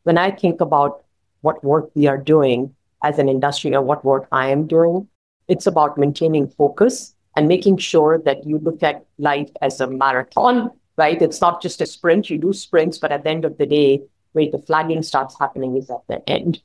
when I think about what work we are doing as an industry or what work I am doing, it's about maintaining focus and making sure that you look at life as a marathon, right? It's not just a sprint. You do sprints, but at the end of the day, where the flagging starts happening is at the end.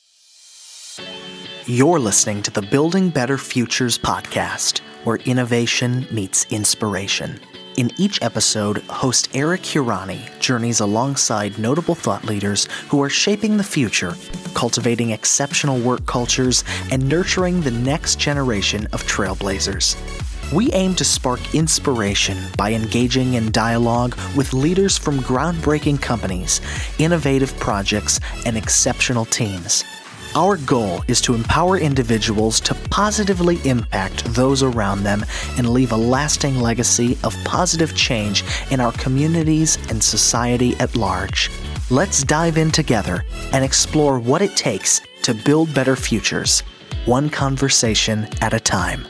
You're listening to the Building Better Futures podcast, where innovation meets inspiration. In each episode, host Eric Hirani journeys alongside notable thought leaders who are shaping the future, cultivating exceptional work cultures, and nurturing the next generation of trailblazers. We aim to spark inspiration by engaging in dialogue with leaders from groundbreaking companies, innovative projects, and exceptional teams. Our goal is to empower individuals to positively impact those around them and leave a lasting legacy of positive change in our communities and society at large. Let's dive in together and explore what it takes to build better futures, one conversation at a time.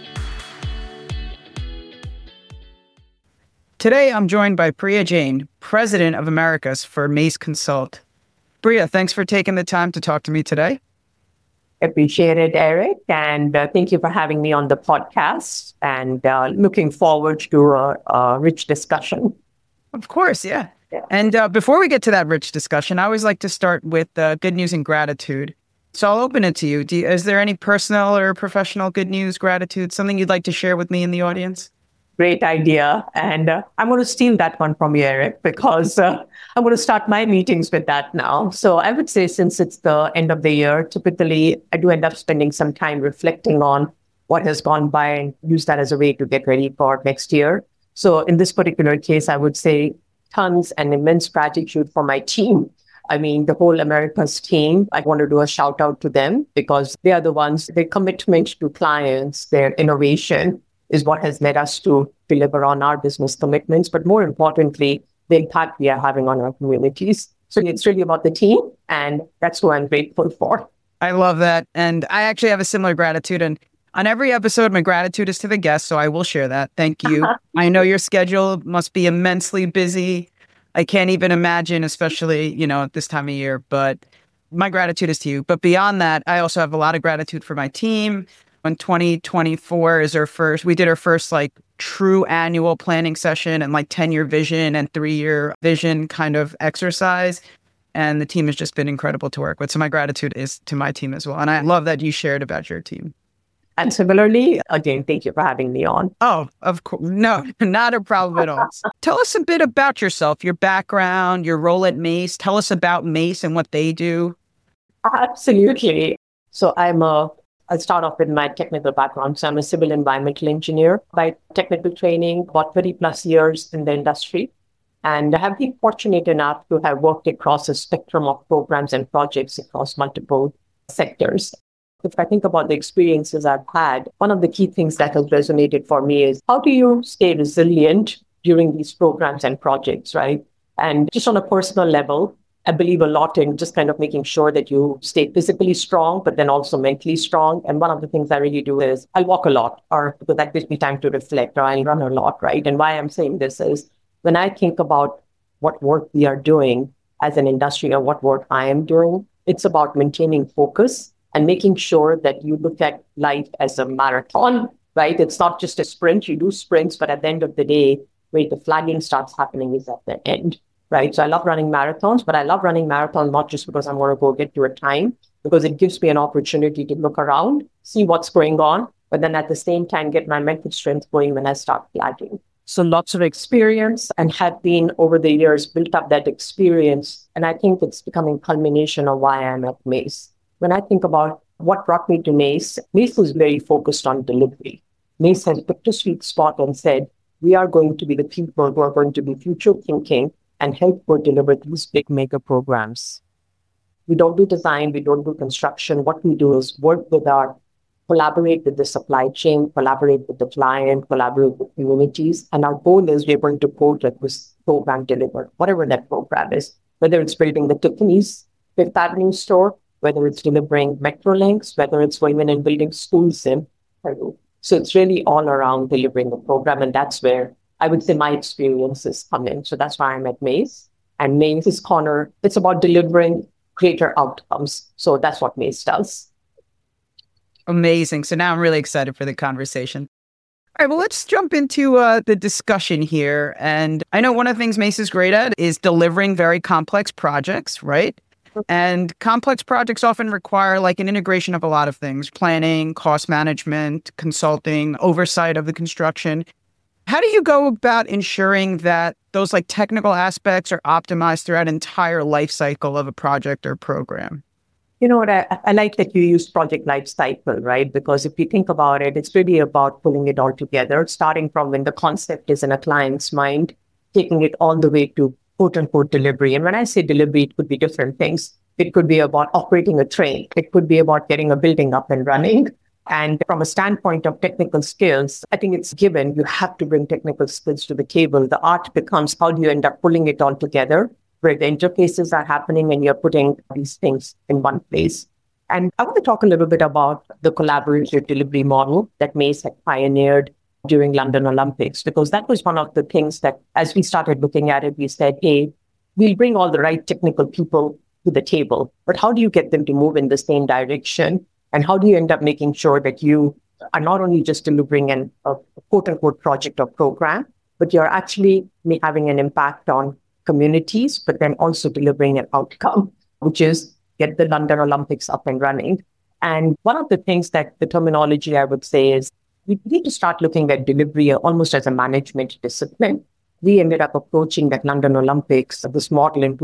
Today, I'm joined by Priya Jain, President of Americas for Mace Consult. Priya, thanks for taking the time to talk to me today. Appreciate it, Eric. And thank you for having me on the podcast and looking forward to a rich discussion. Of course, yeah. And before we get to that rich discussion, I always like to start with good news and gratitude. So I'll open it to you. Is there any personal or professional good news, gratitude, something you'd like to share with me in the audience? Great idea. And I'm going to steal that one from you, Eric, because I'm going to start my meetings with that now. So I would say since it's the end of the year, typically I do end up spending some time reflecting on what has gone by and use that as a way to get ready for next year. So in this particular case, I would say tons and immense gratitude for my team. I mean, the whole Americas team, I want to do a shout out to them because they are the ones, their commitment to clients, their innovation, is what has led us to deliver on our business commitments, but more importantly, the impact we are having on our communities. So it's really about the team, and that's what I'm grateful for. I love that. And I actually have a similar gratitude. And on every episode, my gratitude is to the guest, so I will share that. Thank you. I know your schedule must be immensely busy. I can't even imagine, especially, at this time of year, but my gratitude is to you. But beyond that, I also have a lot of gratitude for my team. When 2024 is we did our first true annual planning session and 10-year vision and 3-year vision kind of exercise. And the team has just been incredible to work with. So my gratitude is to my team as well. And I love that you shared about your team. And similarly, again, thank you for having me on. Oh, of course. No, not a problem at all. Tell us a bit about yourself, your background, your role at Mace. Tell us about Mace and what they do. Absolutely. So I'll start off with my technical background. So I'm a civil environmental engineer by technical training, about 30 plus years in the industry. And I have been fortunate enough to have worked across a spectrum of programs and projects across multiple sectors. If I think about the experiences I've had, one of the key things that has resonated for me is how do you stay resilient during these programs and projects, right? And just on a personal level, I believe a lot in just kind of making sure that you stay physically strong, but then also mentally strong. And one of the things I really do is I'll walk a lot, or because that gives me time to reflect, or I'll run a lot, right? And why I'm saying this is when I think about what work we are doing as an industry or what work I am doing, it's about maintaining focus and making sure that you look at life as a marathon, right? It's not just a sprint. You do sprints, but at the end of the day, where the flagging starts happening is at the end. Right. So I love running marathons, but I love running marathons not just because I'm going to go get to a time, because it gives me an opportunity to look around, see what's going on, but then at the same time, get my mental strength going when I start flagging. So lots of experience and have been over the years built up that experience. And I think it's becoming culmination of why I'm at Mace. When I think about what brought me to Mace, Mace was very focused on delivery. Mace has picked a sweet spot and said, we are going to be the people who are going to be future thinking and help or deliver these big mega programs. We don't do design, we don't do construction. What we do is collaborate with the supply chain, collaborate with the client, collaborate with communities. And our goal is we're going to code that this program deliver, whatever that program is, whether it's building the Tiffany's Fifth Avenue store, whether it's delivering Metrolinx, whether it's going in and building schools in Peru. So it's really all around delivering the program. And that's where I would say my experiences come in. So that's why I'm at Mace. And Mace's corner, it's about delivering greater outcomes. So that's what Mace does. Amazing. So now I'm really excited for the conversation. All right, well, let's jump into the discussion here. And I know one of the things Mace is great at is delivering very complex projects, right? And complex projects often require like an integration of a lot of things: planning, cost management, consulting, oversight of the construction. How do you go about ensuring that those like technical aspects are optimized throughout an entire life cycle of a project or program? You know what, I like that you use project life cycle, right? Because if you think about it, it's really about pulling it all together, starting from when the concept is in a client's mind, taking it all the way to quote unquote delivery. And when I say delivery, it could be different things. It could be about operating a train. It could be about getting a building up and running. And from a standpoint of technical skills, I think it's given you have to bring technical skills to the table. The art becomes how do you end up pulling it all together, where the interfaces are happening and you're putting these things in one place. And I want to talk a little bit about the collaborative delivery model that Mace had pioneered during London Olympics, because that was one of the things that as we started looking at it, we said, hey, we'll bring all the right technical people to the table, but how do you get them to move in the same direction? And how do you end up making sure that you are not only just delivering a quote unquote project or program, but you're actually having an impact on communities, but then also delivering an outcome, which is get the London Olympics up and running. And one of the things that the terminology I would say is we need to start looking at delivery almost as a management discipline. We ended up approaching that London Olympics, this model in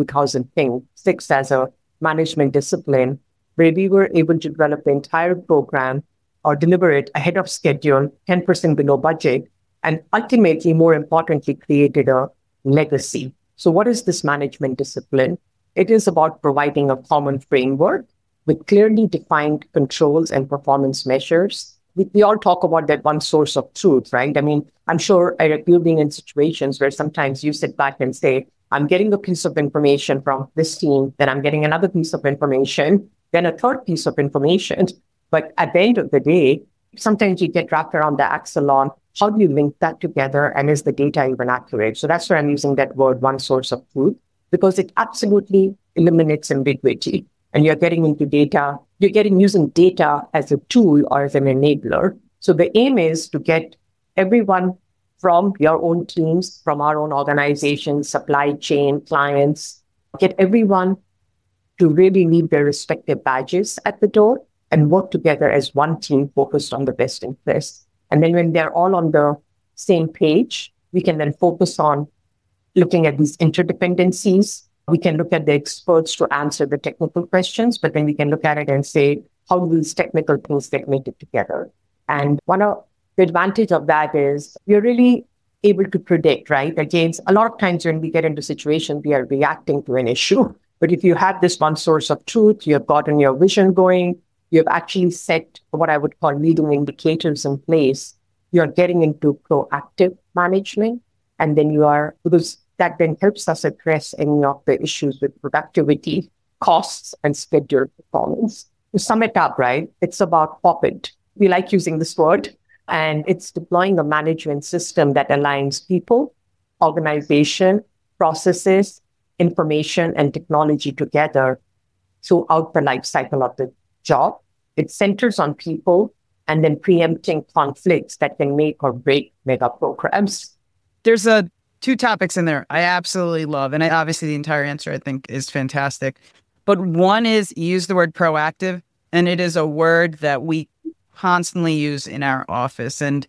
2006 as a management discipline, where we were able to develop the entire program or deliver it ahead of schedule, 10% below budget, and ultimately, more importantly, created a legacy. So what is this management discipline? It is about providing a common framework with clearly defined controls and performance measures. We all talk about that one source of truth, right? I mean, I'm sure, Eric, you've been in situations where sometimes you sit back and say, I'm getting a piece of information from this team, then I'm getting another piece of information, then a third piece of information. But at the end of the day, sometimes you get wrapped around the axle on how do you link that together and is the data even accurate? So that's why I'm using that word, one source of truth, because it absolutely eliminates ambiguity. And you're getting into data, using data as a tool or as an enabler. So the aim is to get everyone from your own teams, from our own organizations, supply chain, clients, get everyone to really leave their respective badges at the door and work together as one team focused on the best interest. And then when they're all on the same page, we can then focus on looking at these interdependencies. We can look at the experts to answer the technical questions, but then we can look at it and say, how do these technical things get mated together? And one of the advantage of that is we're really able to predict, right? Again, a lot of times when we get into situations, we are reacting to an issue. But if you have this one source of truth, you have gotten your vision going, you have actually set what I would call leading indicators in place, you're getting into proactive management. And then because that then helps us address any of the issues with productivity, costs, and schedule performance. To sum it up, right, it's about POPIT. We like using this word, and it's deploying a management system that aligns people, organization, processes, information, and technology together throughout the life cycle of the job. It centers on people and then preempting conflicts that can make or break mega programs. There's two topics in there I absolutely love. And obviously the entire answer I think is fantastic. But one is you use the word proactive, and it is a word that we constantly use in our office. And,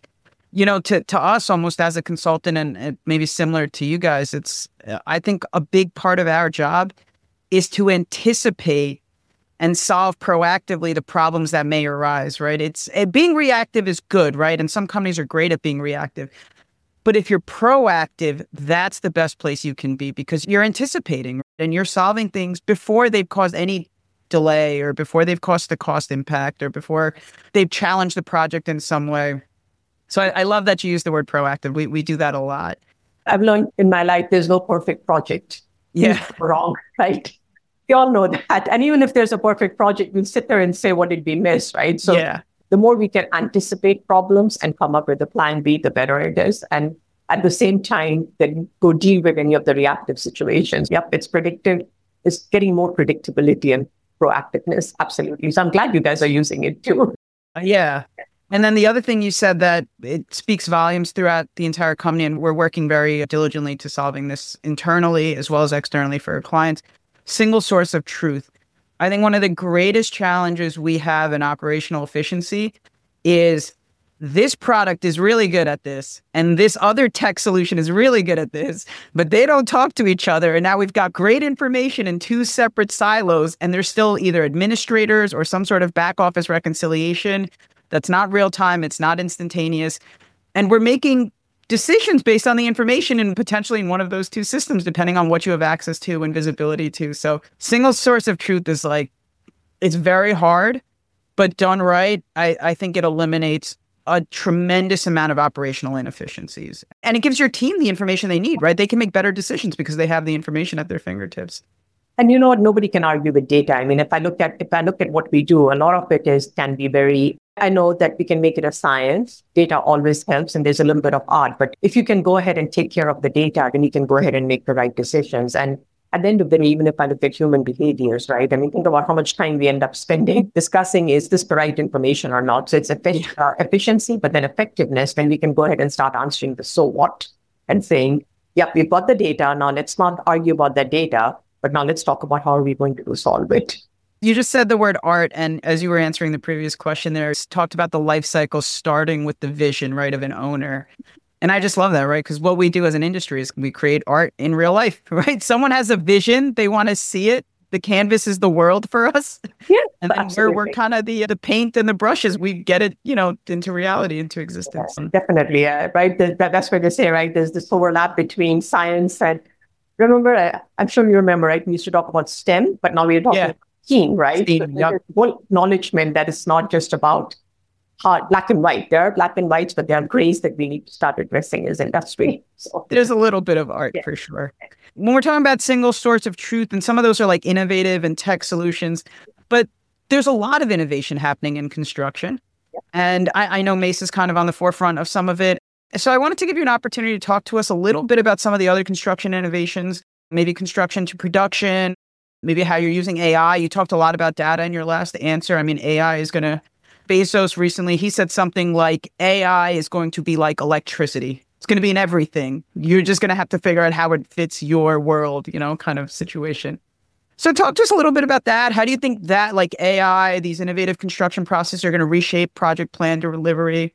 to us almost as a consultant and maybe similar to you guys, it's, I think a big part of our job is to anticipate and solve proactively the problems that may arise, right? Being reactive is good, right? And some companies are great at being reactive. But if you're proactive, that's the best place you can be, because you're anticipating and you're solving things before they've caused any delay or before they've caused the cost impact or before they've challenged the project in some way. So I love that you use the word proactive. We do that a lot. I've learned in my life, there's no perfect project. Yeah. Wrong, right? We all know that. And even if there's a perfect project, we'll sit there and say, what did we miss, right? So yeah. The more we can anticipate problems and come up with a plan B, the better it is. And at the same time, then go deal with any of the reactive situations. Yep, it's predictive. is getting more predictability and proactiveness. Absolutely. So I'm glad you guys are using it too. Yeah. And then the other thing you said that it speaks volumes throughout the entire company, and we're working very diligently to solving this internally as well as externally for our clients. Single source of truth. I think one of the greatest challenges we have in operational efficiency is this product is really good at this, and this other tech solution is really good at this, but they don't talk to each other. And now we've got great information in two separate silos, and there's still either administrators or some sort of back office reconciliation that's not real time, it's not instantaneous. And we're making decisions based on the information and potentially in one of those two systems, depending on what you have access to and visibility to. So single source of truth is like, it's very hard, but done right, I think it eliminates a tremendous amount of operational inefficiencies. And it gives your team the information they need, right? They can make better decisions because they have the information at their fingertips. And you know what? Nobody can argue with data. I mean, if I look at what we do, a lot of it can be very, I know that we can make it a science. Data always helps, and there's a little bit of art. But if you can go ahead and take care of the data, then you can go ahead and make the right decisions. And at the end of the day, even if I look at human behaviors, right? I mean, think about how much time we end up spending discussing, is this the right information or not? So it's efficiency, but then effectiveness, when we can go ahead and start answering the so what and saying, yep, we've got the data. Now let's not argue about that data, but now let's talk about how are we going to solve it. You just said the word art, and as you were answering the previous question there, talked about the life cycle starting with the vision, right, of an owner. And I just love that, right? Because what we do as an industry is we create art in real life, right? Someone has a vision, they want to see it. The canvas is the world for us. Yeah, and then we're kind of the paint and the brushes. We get it, into reality, into existence. Yeah, definitely, right? That's what they say, right? There's this overlap between science and, remember, I'm sure you remember, right? We used to talk about STEM, but now we're talking STEAM, right? STEAM, so there's one acknowledgement that it's not just about hard black and white. There are black and whites, but there are grays that we need to start addressing as industry. So there's a little bit of art for sure. When we're talking about single source of truth, and some of those are like innovative and tech solutions, but there's a lot of innovation happening in construction. And I know Mace is kind of on the forefront of some of it. So I wanted to give you an opportunity to talk to us a little bit about some of the other construction innovations, maybe construction to production, maybe how you're using AI. You talked a lot about data in your last answer. I mean, AI is going to, Bezos recently, he said something like AI is going to be like electricity. It's going to be in everything. You're just going to have to figure out how it fits your world, kind of situation. So talk to us a little bit about that. How do you think that like AI, these innovative construction processes are going to reshape project plan delivery?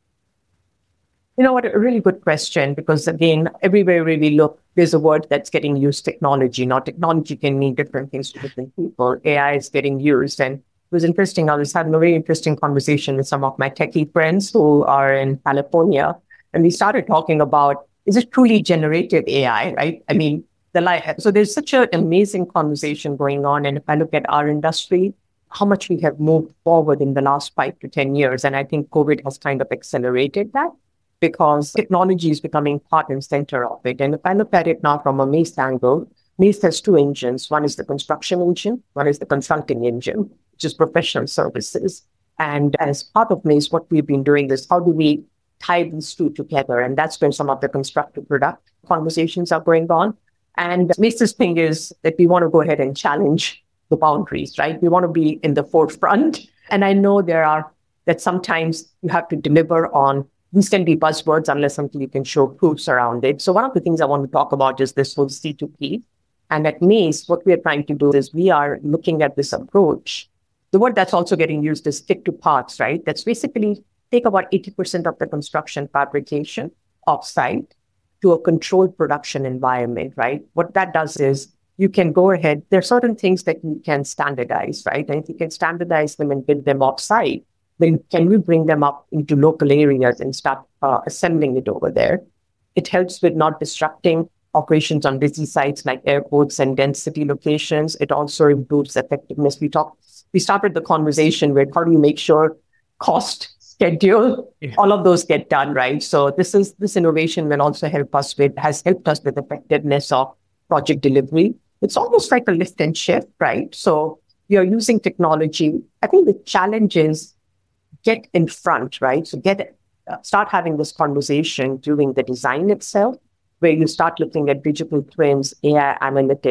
You know what, a really good question, because again, everywhere where we look, there's a word that's getting used, technology. Now, technology can mean different things to different people. AI is getting used. And it was interesting. I was having a very interesting conversation with some of my techie friends who are in California. And we started talking about, is it truly generative AI, right? I mean, so there's such an amazing conversation going on. And if I look at our industry, how much we have moved forward in the last 5 to 10 years. And I think COVID has kind of accelerated that, because technology is becoming part and center of it. And if I look at it now from a Mace angle, Mace has two engines. One is the construction engine, one is the consulting engine, which is professional services. And as part of Mace, what we've been doing is how do we tie these two together? And that's where some of the constructive product conversations are going on. And Mace's thing is that we want to go ahead and challenge the boundaries, right? We want to be in the forefront. And I know that sometimes you have to deliver on, these can be buzzwords unless until you can show proofs around it. So one of the things I want to talk about is this whole C2P. And at Mace, what we are trying to do is we are looking at this approach. The word that's also getting used is fit to parts, right? That's basically take about 80% of the construction fabrication offsite to a controlled production environment, right? What that does is you can go ahead, there are certain things that you can standardize, right? And if you can standardize them and build them offsite, then can we bring them up into local areas and start assembling it over there? It helps with not disrupting operations on busy sites like airports and dense city locations. It also improves effectiveness. We started the conversation with how do you make sure cost, schedule, all of those get done, right? So this innovation will also has helped us with effectiveness of project delivery. It's almost like a lift and shift, right? So you're using technology. I think the challenge is get in front, right? So start having this conversation during the design itself, where you start looking at digital twins, AI analytics,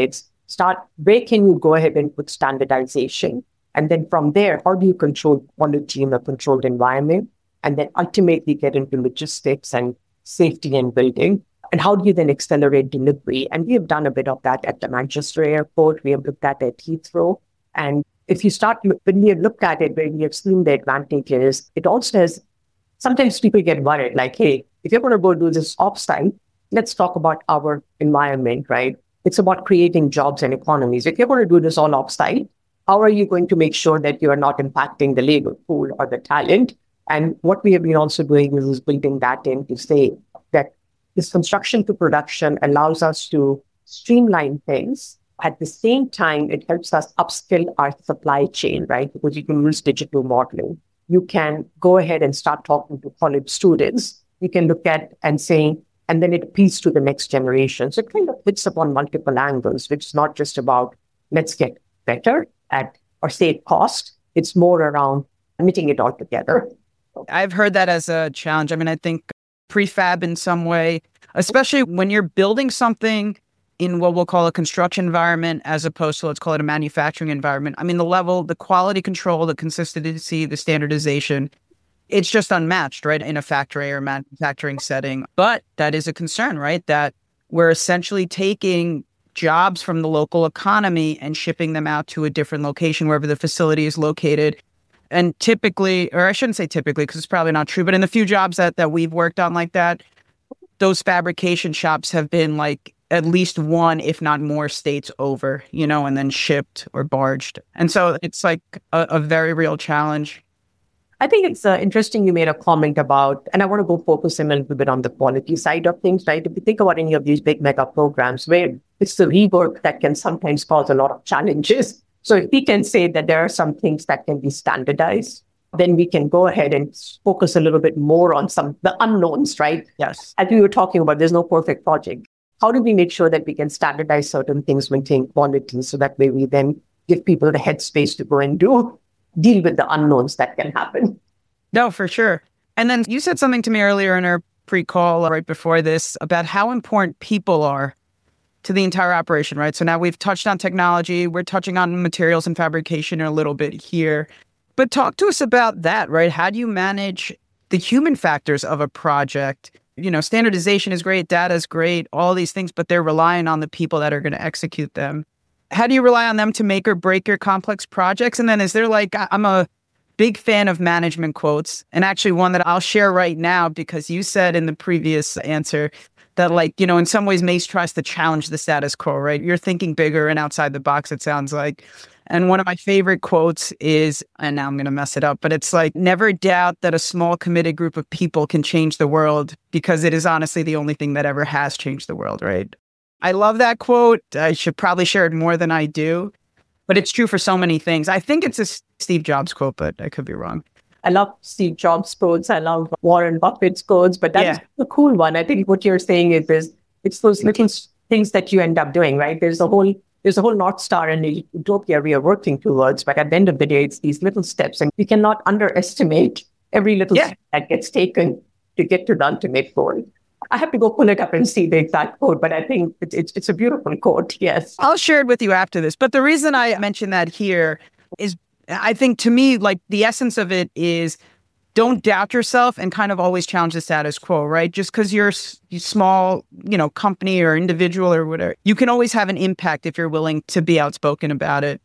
where can you go ahead and put standardization? And then from there, how do you control quality in a controlled environment? And then ultimately get into logistics and safety and building. And how do you then accelerate delivery? And we have done a bit of that at the Manchester airport. We have looked at it at Heathrow. And if you when you look at it, where we have seen the advantages, it also has, sometimes people get worried, like, hey, if you're going to go do this offsite, let's talk about our environment, right? It's about creating jobs and economies. If you're going to do this all offsite, how are you going to make sure that you are not impacting the labor pool or the talent? And what we have been also doing is building that in to say that this construction to production allows us to streamline things. At the same time, it helps us upskill our supply chain, right? Because you can use digital modeling. You can go ahead and start talking to college students. You can look at and saying, and then it appeals to the next generation. So it kind of hits upon multiple angles, which is not just about let's get better at or save cost. It's more around knitting it all together. I've heard that as a challenge. I mean, I think prefab in some way, especially when you're building something in what we'll call a construction environment, as opposed to, let's call it a manufacturing environment. I mean, the quality control, the consistency, the standardization, it's just unmatched, right? In a factory or manufacturing setting. But that is a concern, right? That we're essentially taking jobs from the local economy and shipping them out to a different location, wherever the facility is located. And typically, or I shouldn't say typically, because it's probably not true, but in the few jobs that we've worked on like that, those fabrication shops have been like at least one, if not more states over, and then shipped or barged. And so it's like a very real challenge. I think it's interesting you made a comment about, and I want to go focus in a little bit on the quality side of things, right? If you think about any of these big mega programs where it's the rework that can sometimes cause a lot of challenges. So if we can say that there are some things that can be standardized, then we can go ahead and focus a little bit more on the unknowns, right? Yes. As we were talking about, there's no perfect project. How do we make sure that we can standardize certain things, maintain quality, so that way we then give people the headspace to go and deal with the unknowns that can happen? No, for sure. And then you said something to me earlier in our pre-call right before this about how important people are to the entire operation, right? So now we've touched on technology, we're touching on materials and fabrication a little bit here. But talk to us about that, right? How do you manage the human factors of a project? Standardization is great, data is great, all these things, but they're relying on the people that are going to execute them. How do you rely on them to make or break your complex projects? And then is there I'm a big fan of management quotes, and actually one that I'll share right now, because you said in the previous answer that in some ways Mace tries to challenge the status quo, right? You're thinking bigger and outside the box, it sounds like. And one of my favorite quotes is, and now I'm going to mess it up, but it's like, never doubt that a small committed group of people can change the world, because it is honestly the only thing that ever has changed the world, right? I love that quote. I should probably share it more than I do, but it's true for so many things. I think it's a Steve Jobs quote, but I could be wrong. I love Steve Jobs quotes. I love Warren Buffett's quotes, but that's a cool one. I think what you're saying is it's those little things that you end up doing, right? There's a whole North Star and the utopia we are working towards, but at the end of the day, it's these little steps, and we cannot underestimate every little step that gets taken to get to the ultimate goal. I have to go pull it up and see the exact quote, but I think it's a beautiful quote. Yes. I'll share it with you after this. But the reason I mention that here is, I think to me, the essence of it is, don't doubt yourself and kind of always challenge the status quo, right? Just because you're small, company or individual or whatever, you can always have an impact if you're willing to be outspoken about it.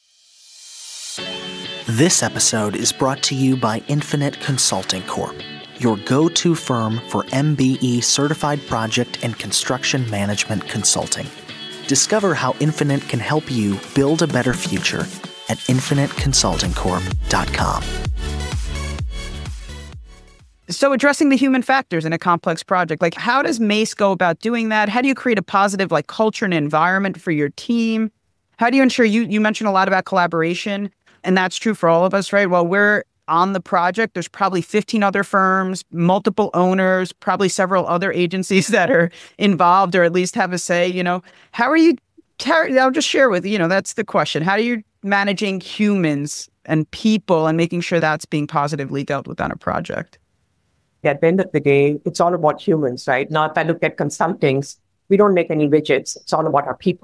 This episode is brought to you by Infinite Consulting Corp, your go-to firm for MBE certified project and construction management consulting. Discover how Infinite can help you build a better future at infiniteconsultingcorp.com. So addressing the human factors in a complex project, how does Mace go about doing that? How do you create a positive culture and environment for your team? How do you ensure you mentioned a lot about collaboration, and that's true for all of us, right? While we're on the project, there's probably 15 other firms, multiple owners, probably several other agencies that are involved or at least have a say. How are you, I'll just share with you, that's the question. How are you managing humans and people and making sure that's being positively dealt with on a project? At the end of the day, it's all about humans, right? Now, if I look at consultings, we don't make any widgets. It's all about our people.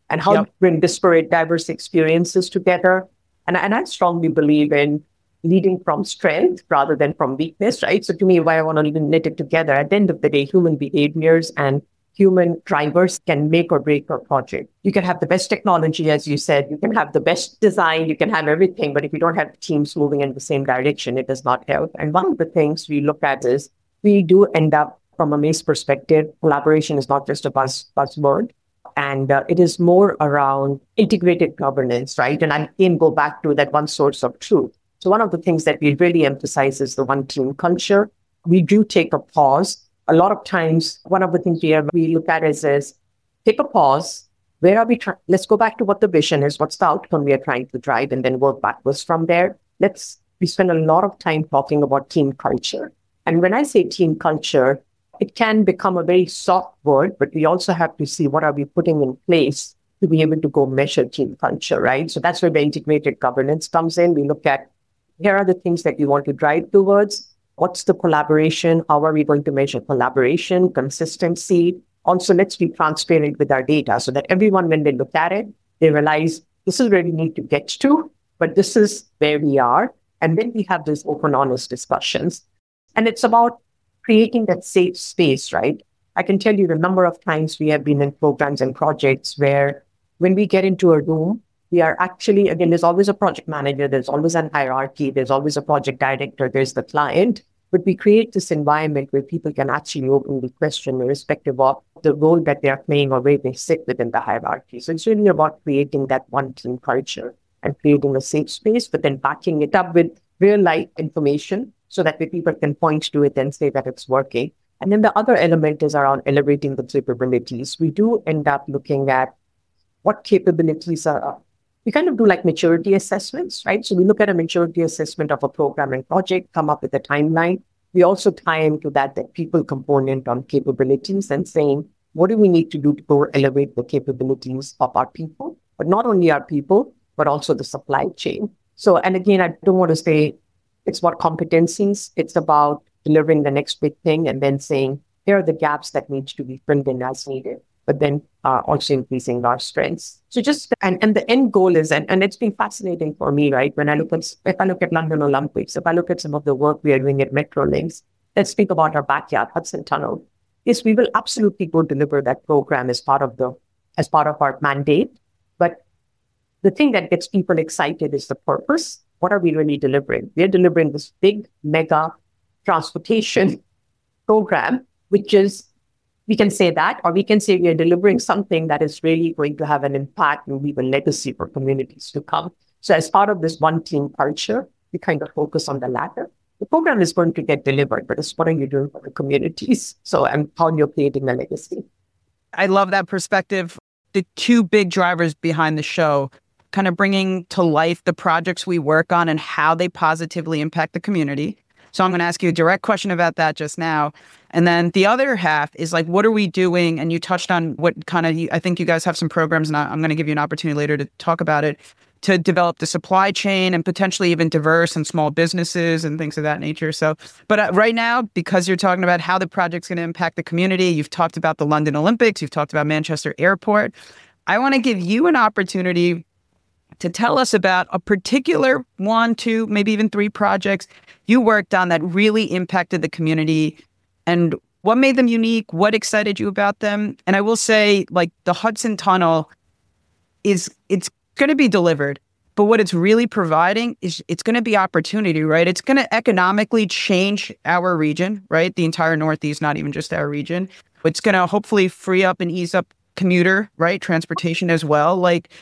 and how to bring disparate, diverse experiences together. And I strongly believe in leading from strength rather than from weakness, right? So to me, why I want to knit it together, at the end of the day, human behaviors and human drivers can make or break your project. You can have the best technology, as you said, you can have the best design, you can have everything, but if you don't have teams moving in the same direction, it does not help. And one of the things we look at is we do end up, from a MACE perspective, collaboration is not just a buzzword. And it is more around integrated governance, right? And I again go back to that one source of truth. So one of the things that we really emphasize is the one team culture. We do take a pause. A lot of times, one of the things we look at is take a pause. Where are we trying? Let's go back to what the vision is. What's the outcome we are trying to drive, and then work backwards from there. We spend a lot of time talking about team culture. And when I say team culture, it can become a very soft word, but we also have to see what are we putting in place to be able to go measure team culture, right? So that's where the integrated governance comes in. We look at, here are the things that we want to drive towards. What's the collaboration? How are we going to measure collaboration, consistency? Also, let's be transparent with our data so that everyone, when they look at it, they realize this is where we need to get to, but this is where we are. And then we have these open, honest discussions. And it's about creating that safe space, right? I can tell you the number of times we have been in programs and projects where when we get into a room, we are actually, again, there's always a project manager, there's always an hierarchy, there's always a project director, there's the client, but we create this environment where people can actually openly question irrespective of the role that they're playing or where they sit within the hierarchy. So it's really about creating that one team culture and creating a safe space, but then backing it up with real life information so that the people can point to it and say that it's working. And then the other element is around elevating the capabilities. We do end up looking at what capabilities are. We kind of do like maturity assessments, right? So we look at a maturity assessment of a program and project, come up with a timeline. We also tie into that people component on capabilities and saying, what do we need to do to go elevate the capabilities of our people? But not only our people, but also the supply chain. So, and again, I don't want to say it's about competencies. It's about delivering the next big thing and then saying, here are the gaps that need to be filled in as needed, but then also increasing our strengths. So just, and the end goal is, and it's been fascinating for me, right? If I look at London Olympics, if I look at some of the work we are doing at Metrolinx, let's speak about our backyard, Hudson Tunnel. Yes, we will absolutely go deliver that program as part of our mandate. But the thing that gets people excited is the purpose. What are we really delivering? We are delivering this big, mega transportation program, which is, we can say that, or we can say we are delivering something that is really going to have an impact and leave a legacy for communities to come. So as part of this one team culture, we kind of focus on the latter. The program is going to get delivered, but it's what are you doing for the communities? So, and how you're creating a legacy. I love that perspective. The two big drivers behind the show, kind of bringing to life the projects we work on and how they positively impact the community. So I'm going to ask you a direct question about that just now. And then the other half is like, what are we doing? And you touched on what kind of, I think you guys have some programs, and I'm going to give you an opportunity later to talk about it, to develop the supply chain and potentially even diverse and small businesses and things of that nature. So, but right now, because you're talking about how the project's going to impact the community, you've talked about the London Olympics, you've talked about Manchester Airport. I want to give you an opportunity to tell us about a particular 1, 2, maybe even 3 projects you worked on that really impacted the community and what made them unique, what excited you about them. And I will say, like, the Hudson Tunnel it's going to be delivered, but what it's really providing is it's going to be opportunity, right? It's going to economically change our region, right? The entire Northeast, not even just our region. It's going to hopefully free up and ease up commuter, right? Transportation as well.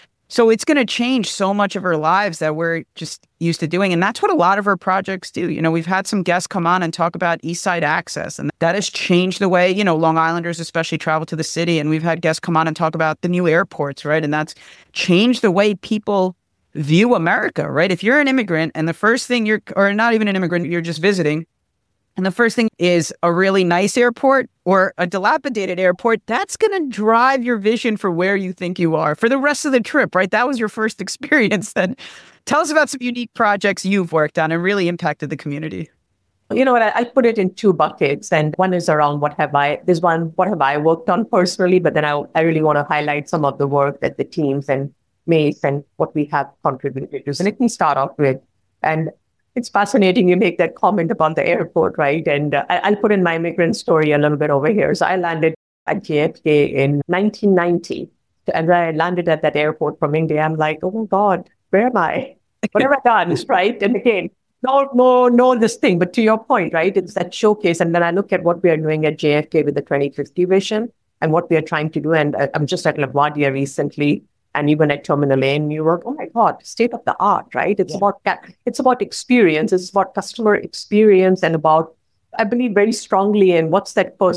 So it's going to change so much of our lives that we're just used to doing. And that's what a lot of our projects do. You know, we've had some guests come on and talk about East Side Access, and that has changed the way, Long Islanders especially travel to the city. And we've had guests come on and talk about the new airports, right? And that's changed the way people view America, right? If you're an immigrant and the first thing or not even an immigrant, you're just visiting, and the first thing is a really nice airport or a dilapidated airport, that's going to drive your vision for where you think you are for the rest of the trip, right? That was your first experience. Then tell us about some unique projects you've worked on and really impacted the community. You know what? I put it in two buckets, and one is around there's one, what have I worked on personally, but then I really want to highlight some of the work that the teams and mates and what we have contributed to. So let me start off with, and it's fascinating you make that comment about the airport, right? And I'll put in my immigrant story a little bit over here. So I landed at JFK in 1990. And when I landed at that airport from India, I'm like, oh my God, where am I? What have I done? Right? And again, no, this thing. But to your point, right? It's that showcase. And then I look at what we are doing at JFK with the 2050 vision and what we are trying to do. And I'm just at LaGuardia recently, and even at Terminal A in New York. Oh my God, state of the art, right? It's about experience. It's about customer experience and about, I believe very strongly in what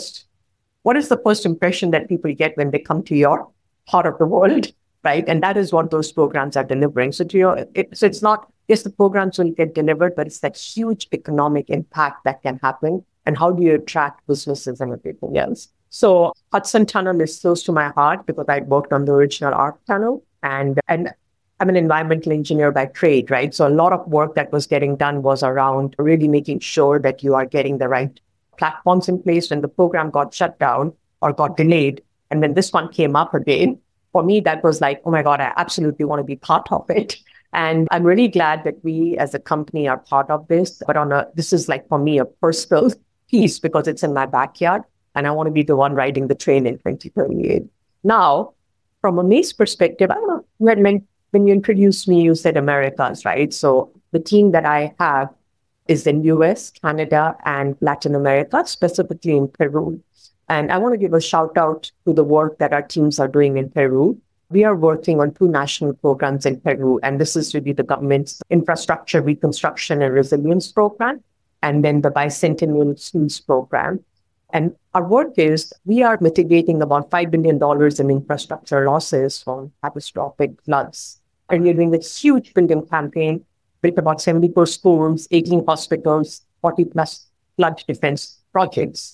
is the first impression that people get when they come to your part of the world, right? And that is what those programs are delivering. So it's not, yes, the programs will get delivered, but it's that huge economic impact that can happen. And how do you attract businesses and everything else? So Hudson Tunnel is close to my heart because I worked on the original ARC tunnel, and I'm an environmental engineer by trade, right? So a lot of work that was getting done was around really making sure that you are getting the right platforms in place. When the program got shut down or got delayed, and when this one came up again, for me, that was like, oh my God, I absolutely want to be part of it. And I'm really glad that we as a company are part of this. But this is like for me a personal piece because it's in my backyard and I want to be the one riding the train in 2038. Now, from a Mace perspective, I don't know, when you introduced me, you said Americas, right? So the team that I have is in US, Canada, and Latin America, specifically in Peru. And I want to give a shout out to the work that our teams are doing in Peru. We are working on 2 national programs in Peru, and this is really the government's infrastructure reconstruction and resilience program, and then the bicentennial schools program. And our work is we are mitigating about $5 billion in infrastructure losses from catastrophic floods. And we're doing this huge building campaign with about 74 schools, 18 hospitals, 40 plus flood defense projects.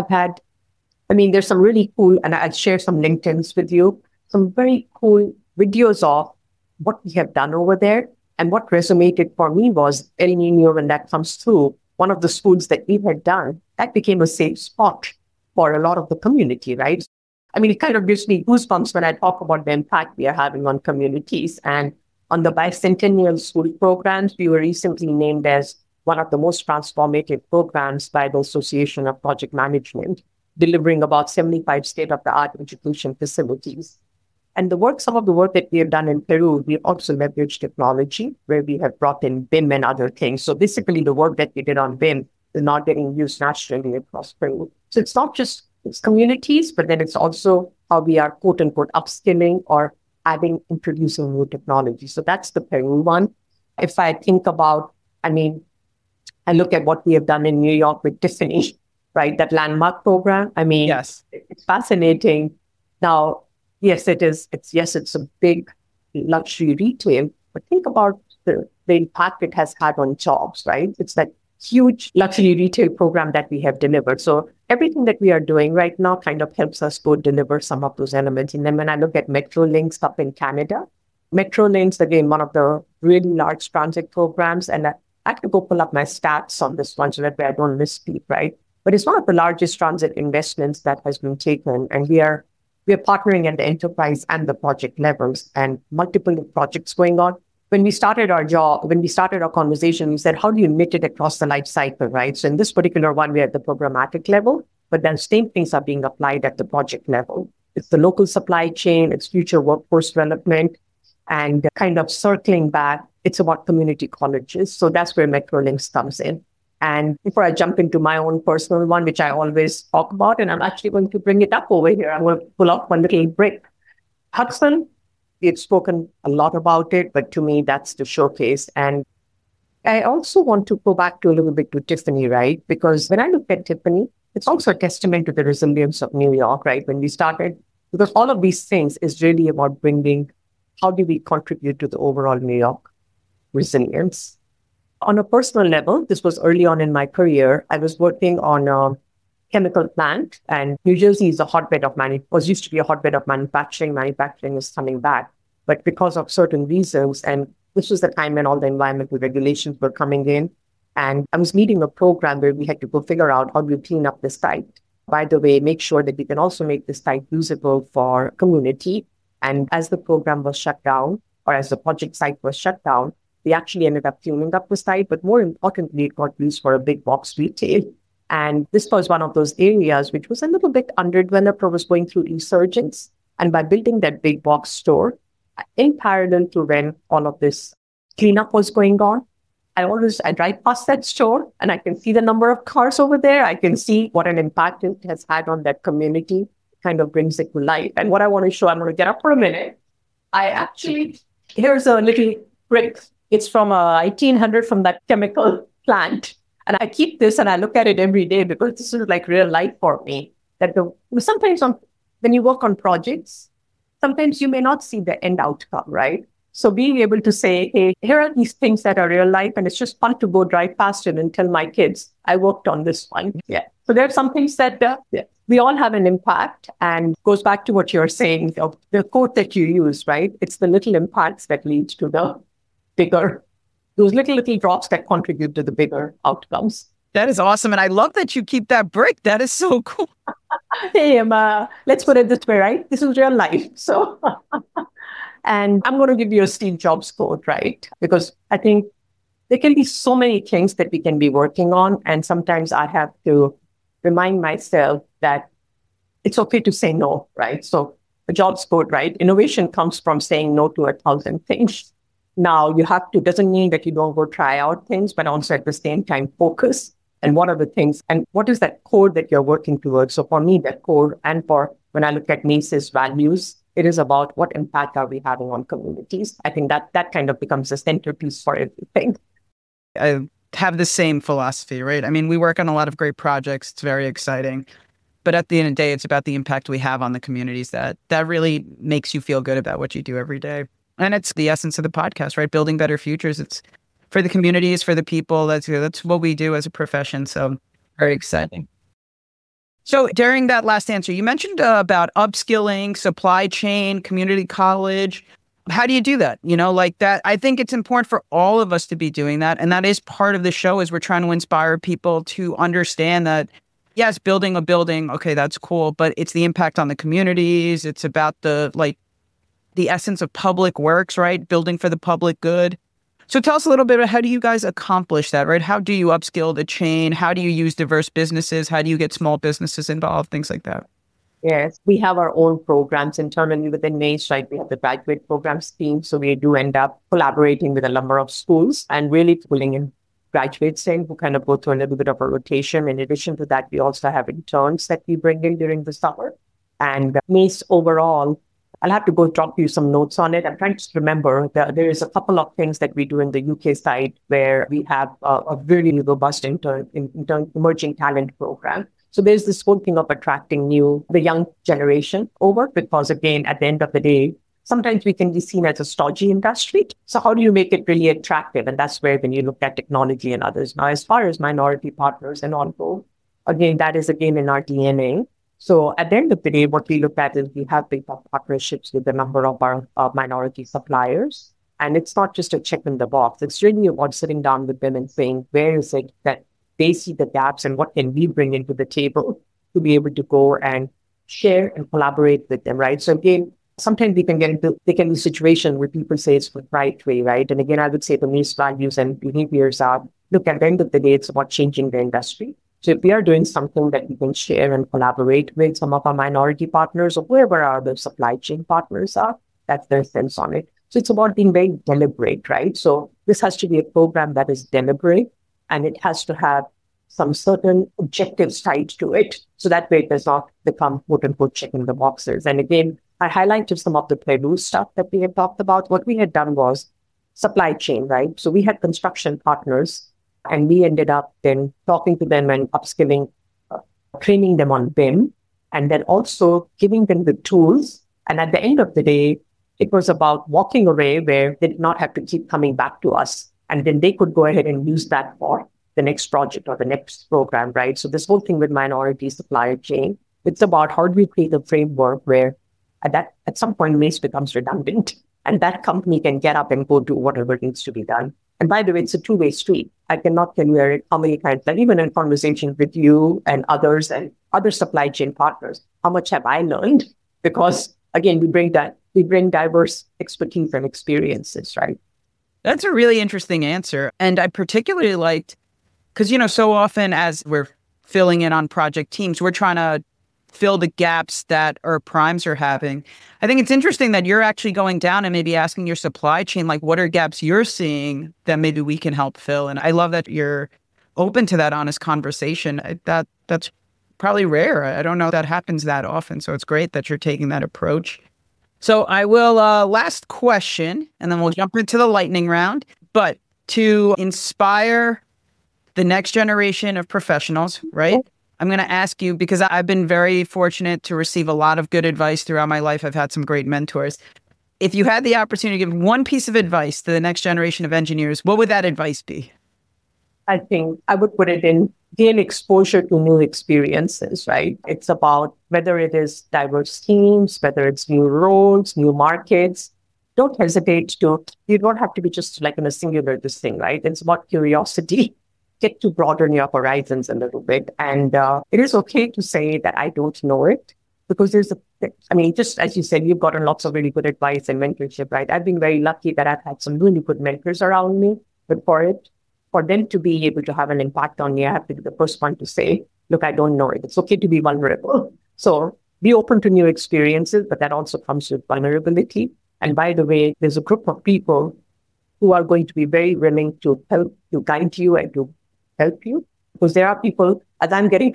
There's some really cool, and I'll share some LinkedIn's with you, some very cool videos of what we have done over there. And what resonated for me was El Nino, when that comes through, one of the schools that we had done, that became a safe spot for a lot of the community, right? It kind of gives me goosebumps when I talk about the impact we are having on communities. And on the bicentennial school programs, we were recently named as one of the most transformative programs by the Association of Project Management, delivering about 75 state-of-the-art education facilities. And some of the work that we have done in Peru, we also leveraged technology where we have brought in BIM and other things. So basically the work that we did on BIM is not getting used nationally across Peru. So it's not just it's communities, but then it's also how we are quote unquote upskilling or introducing new technology. So that's the Peru one. If I think about, I look at what we have done in New York with Tiffany, right? That landmark program. Yes, it's fascinating. Now, yes, it is. It's a big luxury retail, but think about the impact it has had on jobs, right? It's that huge luxury retail program that we have delivered. So everything that we are doing right now kind of helps us go deliver some of those elements. And then when I look at Metrolinx up in Canada, Metrolinx, again, one of the really large transit programs, and I have to go pull up my stats on this one so that way I don't misspeak, right? But it's one of the largest transit investments that has been taken. And we are partnering at the enterprise and the project levels and multiple projects going on. When we started our conversation, we said, how do you knit it across the life cycle, right? So in this particular one, we're at the programmatic level, but then same things are being applied at the project level. It's the local supply chain, it's future workforce development, and kind of circling back, it's about community colleges. So that's where Metrolinx comes in. And before I jump into my own personal one, which I always talk about, and I'm actually going to bring it up over here, I'm going to pull up one little brick. Hudson, we've spoken a lot about it, but to me, that's the showcase. And I also want to go back to a little bit to Tiffany, right? Because when I look at Tiffany, it's also a testament to the resilience of New York, right? When we started, because all of these things is really about how do we contribute to the overall New York resilience? On a personal level, this was early on in my career. I was working on a chemical plant, and New Jersey is used to be a hotbed of manufacturing. Manufacturing is coming back, but because of certain reasons, and this was the time when all the environmental regulations were coming in, And I was leading a program where we had to go figure out how do we clean up the site. By the way, make sure that we can also make the site usable for community. And as the program was shut down, or as the project site was shut down, we actually ended up cleaning up the site, but more importantly, it got used for a big box retail. And this was one of those areas which was a little bit underdeveloped or was going through resurgence. And by building that big box store, in parallel to when all of this cleanup was going on, I drive past that store and I can see the number of cars over there. I can see what an impact it has had on that community, kind of brings it to life. And what I want to show, I'm going to get up for a minute. Here's a little brick. It's from 1800 from that chemical plant. And I keep this and I look at it every day because this is like real life for me. Sometimes when you work on projects, sometimes you may not see the end outcome, right? So being able to say, hey, here are these things that are real life, and it's just fun to go drive past it and tell my kids, I worked on this one. Yeah. So there are some things that we all have an impact, and goes back to what you're saying, the quote that you use, right? It's the little impacts that lead to the bigger, those little drops that contribute to the bigger outcomes. That is awesome. And I love that you keep that brick. That is so cool. Hey, let's put it this way, right? This is real life. So, and I'm going to give you a Steve Jobs quote, right? Because I think there can be so many things that we can be working on. And sometimes I have to remind myself that it's okay to say no, right? So the Jobs quote, right? Innovation comes from saying no to 1,000 things. Now doesn't mean that you don't go try out things, but also at the same time, focus. And what are the things? And what is that core that you're working towards? So for me, that core, and for when I look at Mace's values, it is about what impact are we having on communities. I think that kind of becomes the centerpiece for everything. I have the same philosophy, right? I mean, we work on a lot of great projects. It's very exciting. But at the end of the day, it's about the impact we have on the communities that really makes you feel good about what you do every day. And it's the essence of the podcast, right? Building better futures. It's for the communities, for the people. That's what we do as a profession. So very exciting. So during that last answer, you mentioned about upskilling, supply chain, community college. How do you do that? Like that. I think it's important for all of us to be doing that. And that is part of the show, is we're trying to inspire people to understand that, yes, building a building, okay, that's cool, but it's the impact on the communities. It's about the essence of public works, right? Building for the public good. So tell us a little bit about, how do you guys accomplish that, right? How do you upskill the chain? How do you use diverse businesses? How do you get small businesses involved? Things like that. Yes, we have our own programs internally within Mace, right? We have the graduate programs team. So we do end up collaborating with a number of schools and really pulling in graduates in who kind of go through a little bit of a rotation. In addition to that, we also have interns that we bring in during the summer. And Mace overall, I'll have to go drop you some notes on it. I'm trying to remember that there is a couple of things that we do in the UK side where we have a really robust emerging talent program. So there's this whole thing of attracting the young generation over, because again, at the end of the day, sometimes we can be seen as a stodgy industry. So how do you make it really attractive? And that's where when you look at technology and others. Now, as far as minority partners and on go, again, that is again in our DNA. So at the end of the day, what we look at is we have big partnerships with a number of our minority suppliers. And it's not just a check in the box. It's really about sitting down with them and saying, where is it that they see the gaps and what can we bring into the table to be able to go and share and collaborate with them, right? So again, sometimes there can be situations where people say it's the right way, right? And again, I would say the Mace values and behaviors are, look, at the end of the day, it's about changing the industry. So if we are doing something that we can share and collaborate with some of our minority partners or wherever our other supply chain partners are, that's their sense on it. So it's about being very deliberate, right? So this has to be a program that is deliberate, and it has to have some certain objectives tied to it. So that way it does not become quote unquote checking the boxes. And again, I highlighted some of the Peru stuff that we had talked about. What we had done was supply chain, right? So we had construction partners, and we ended up then talking to them and upskilling, training them on BIM, and then also giving them the tools. And at the end of the day, it was about walking away where they did not have to keep coming back to us. And then they could go ahead and use that for the next project or the next program, right? So this whole thing with minority supply chain, it's about how do we create a framework where at some point Mace becomes redundant. And that company can get up and go do whatever needs to be done. And by the way, it's a two-way street. I cannot tell you, Eric, how many times that even in conversations with you and others and other supply chain partners, how much have I learned? Because again, we bring diverse expertise and experiences, right? That's a really interesting answer. And I particularly liked, because, so often as we're filling in on project teams, we're trying to fill the gaps that our primes are having. I think it's interesting that you're actually going down and maybe asking your supply chain, like, what are gaps you're seeing that maybe we can help fill? And I love that you're open to that honest conversation. That's probably rare. I don't know that happens that often. So it's great that you're taking that approach. So I will, last question, and then we'll jump into the lightning round. But to inspire the next generation of professionals, right? I'm going to ask you, because I've been very fortunate to receive a lot of good advice throughout my life. I've had some great mentors. If you had the opportunity to give one piece of advice to the next generation of engineers, what would that advice be? I think I would put it in gain exposure to new experiences, right? It's about whether it is diverse teams, whether it's new roles, new markets. Don't hesitate you don't have to be just like in a singular this thing, right? It's about curiosity. Get to broaden your horizons a little bit. And it is okay to say that I don't know it, because just as you said, you've gotten lots of really good advice and mentorship, right? I've been very lucky that I've had some really good mentors around me, but for them to be able to have an impact on me, I have to be the first one to say, look, I don't know it. It's okay to be vulnerable. So be open to new experiences, but that also comes with vulnerability. And by the way, there's a group of people who are going to be very willing to help, to guide you and to help you. Because there are people, as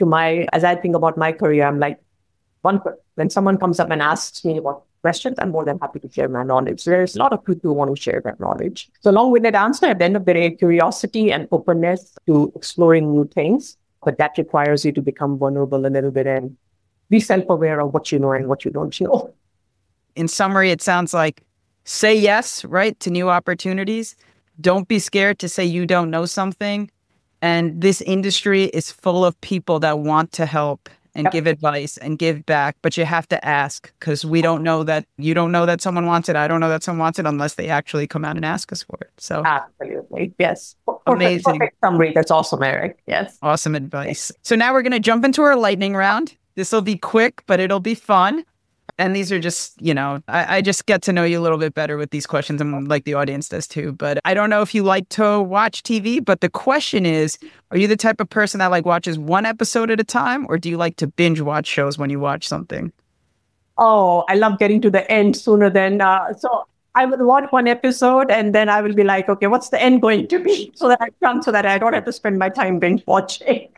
I think about my career, I'm like, when someone comes up and asks me about questions, I'm more than happy to share my knowledge. So there's a lot of people who want to share that knowledge. So long-winded answer, at the end of the day, curiosity and openness to exploring new things. But that requires you to become vulnerable a little bit and be self-aware of what you know and what you don't know. In summary, it sounds like say yes, right, to new opportunities. Don't be scared to say you don't know something. And this industry is full of people that want to help and give advice and give back, but you have to ask, because you don't know that someone wants it. I don't know that someone wants it unless they actually come out and ask us for it. So absolutely. Yes. Amazing. Perfect summary. That's awesome, Eric. Yes. Awesome advice. So now we're going to jump into our lightning round. This will be quick, but it'll be fun. And these are just, I just get to know you a little bit better with these questions, and like the audience does too. But I don't know if you like to watch TV, but the question is, are you the type of person that watches one episode at a time, or do you like to binge watch shows when you watch something? Oh, I love getting to the end sooner than, so I will watch one episode and then I will be like, okay, what's the end going to be? So that I don't have to spend my time binge watching.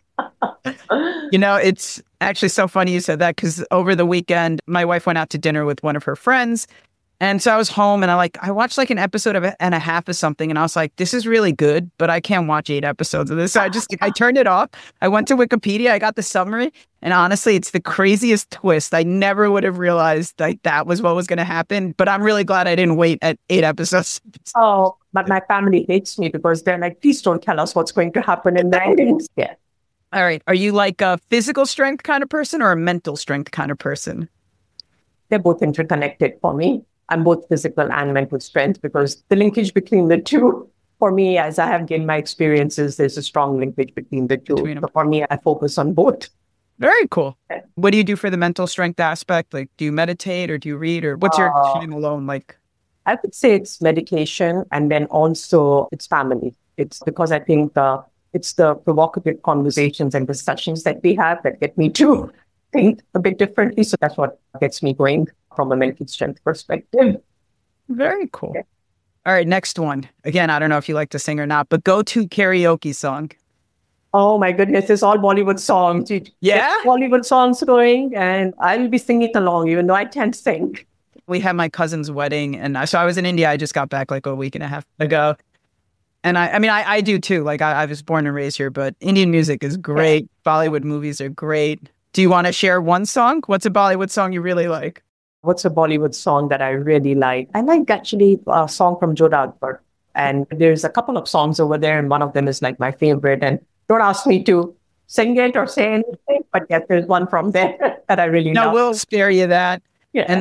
It's actually so funny you said that, because over the weekend, my wife went out to dinner with one of her friends. And so I was home and I watched an episode and a half of something. And I was like, this is really good, but I can't watch 8 episodes of this. So I turned it off. I went to Wikipedia. I got the summary. And honestly, it's the craziest twist. I never would have realized that was what was going to happen. But I'm really glad I didn't wait at 8 episodes. Oh, but my family hates me because they're like, please don't tell us what's going to happen in the endings. Yeah. All right. Are you like a physical strength kind of person or a mental strength kind of person? They're both interconnected for me. I'm both physical and mental strength, because the linkage between the two, for me, as I have gained my experiences, there's a strong linkage between the two. So for me, I focus on both. Very cool. What do you do for the mental strength aspect? Like, do you meditate or do you read, or what's your time alone like? I would say it's meditation, and then also it's family. It's because I think it's the provocative conversations and discussions that we have that get me to think a bit differently. So that's what gets me going from a mental strength perspective. Very cool. Okay. All right, next one. Again, I don't know if you like to sing or not, but go-to karaoke song. Oh my goodness, it's all Bollywood songs. Yeah? Bollywood songs going, and I will be singing along, even though I can't sing. We had my cousin's wedding, and so I was in India. I just got back a week and a half ago. And I do too. I was born and raised here, but Indian music is great. Bollywood movies are great. Do you want to share one song? What's a Bollywood song you really like? What's a Bollywood song that I really like? I like actually a song from Jodha Akbar. And there's a couple of songs over there, and one of them is my favorite. And don't ask me to sing it or say anything, but yes, there's one from there that I really love. No, we'll spare you that. Yeah. And then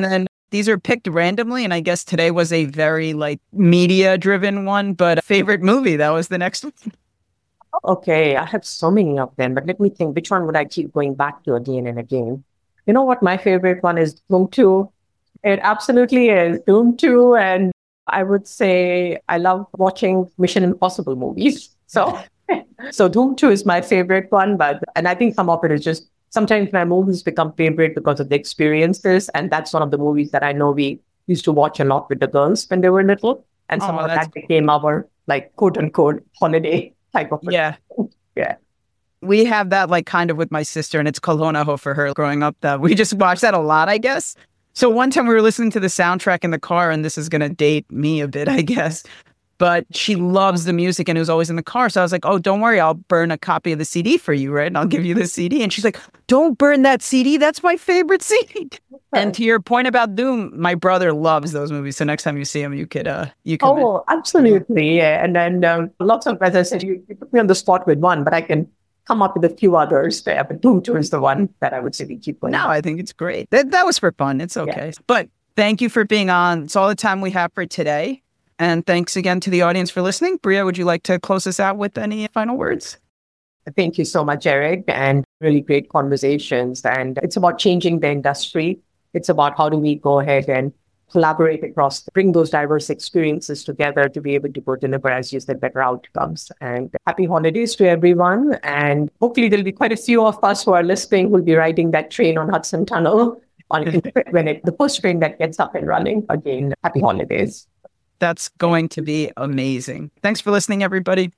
These are picked randomly, and I guess today was a very like media-driven one, but favorite movie, that was the next one. Okay, I have so many of them, but let me think, which one would I keep going back to again and again? You know what? My favorite one is Doom 2. It absolutely is Doom 2. And I would say I love watching Mission Impossible movies. So Doom 2 is my favorite one, and I think some of it is just sometimes my movies become favorite because of the experiences. And that's one of the movies that I know we used to watch a lot with the girls when they were little. And some of that became our like quote unquote holiday type of yeah. Yeah. We have that like kind of with my sister, and it's Kolonaho for her growing up. That we just watched that a lot, I guess. So one time we were listening to the soundtrack in the car, and this is going to date me a bit, I guess. But she loves the music and it was always in the car. So I was like, oh, don't worry, I'll burn a copy of the CD for you, right? And I'll give you the CD. And she's like, don't burn that CD. That's my favorite CD. And to your point about Doom, my brother loves those movies. So next time you see him, you could Oh, absolutely. Yeah. And then lots of, as I said, you put me on the spot with one, but I can come up with a few others there. But Doom 2 is the one that I would say we keep going. No, I think it's great. That was for fun. It's okay. Yeah. But thank you for being on. It's all the time we have for today. And thanks again to the audience for listening. Bria, would you like to close us out with any final words? Thank you so much, Eric, and really great conversations. And it's about changing the industry. It's about how do we go ahead and collaborate across, bring those diverse experiences together to be able to deliver, as you said, better outcomes. And happy holidays to everyone. And hopefully there'll be quite a few of us who are listening who will be riding that train on Hudson Tunnel when the first train that gets up and running. Again, happy holidays. That's going to be amazing. Thanks for listening, everybody.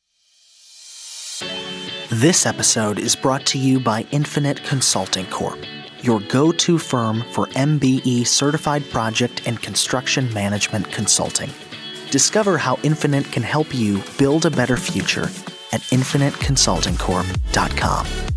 This episode is brought to you by Infinite Consulting Corp, your go-to firm for MBE certified project and construction management consulting. Discover how Infinite can help you build a better future at infiniteconsultingcorp.com.